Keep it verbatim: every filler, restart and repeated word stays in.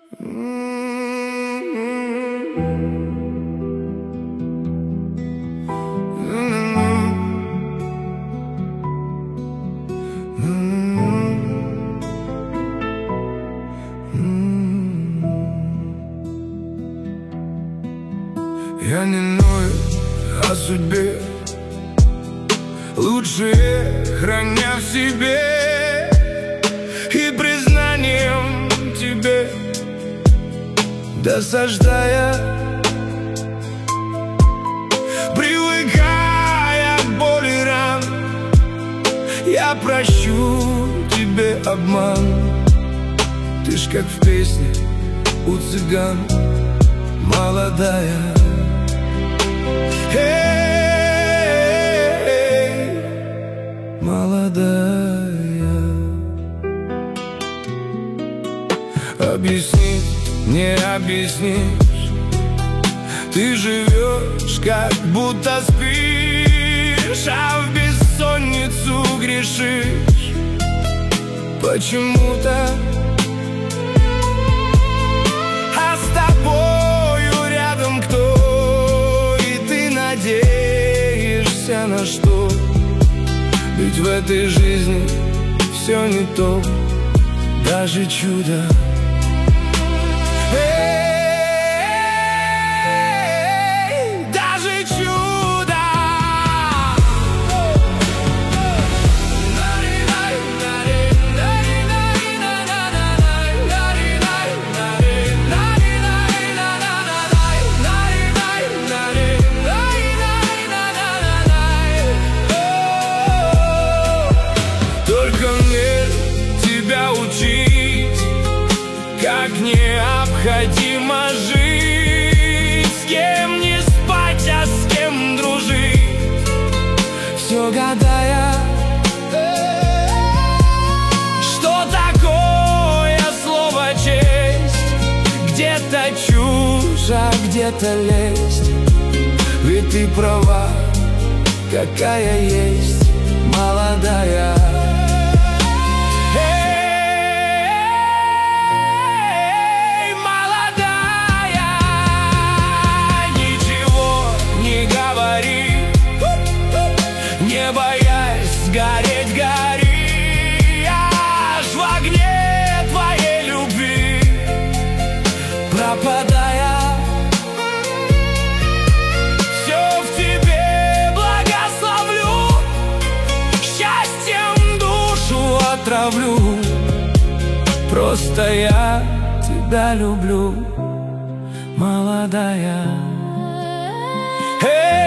Я не ною о судьбе, лучше храня в себе и признанием тебе досаждая, привыкая к боли ран. Я прощу тебе обман. Ты ж как в песне у цыган, молодая. Эй, молодая. Объяснить не объяснишь, ты живешь, как будто спишь, а в бессонницу грешишь почему-то. А с тобою рядом кто, и ты надеешься на что? Ведь в этой жизни все не то, даже чудо. Эй, даже чудо. Только мне тебя учить, как необходимо жить, с кем не спать, а с кем дружить, все гадая, что такое слово честь. Где-то чушь, а где-то лесть. Ведь ты права, какая есть, молодая. Не боясь гореть, гори, аж в огне твоей любви пропадая. Все в тебе благословлю, счастьем душу отравлю. Просто я тебя люблю, молодая. Hey!